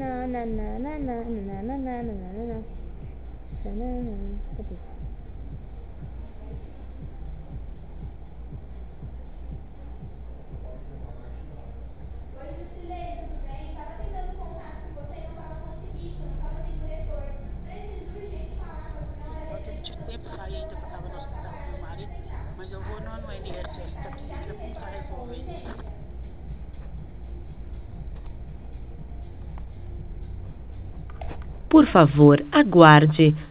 Ontem eu não tive tempo de sair ainda, que eu estava no hospital com meu marido, mas eu vou no INSS daqui, daqui a pouco está resolvendo. Por favor, aguarde.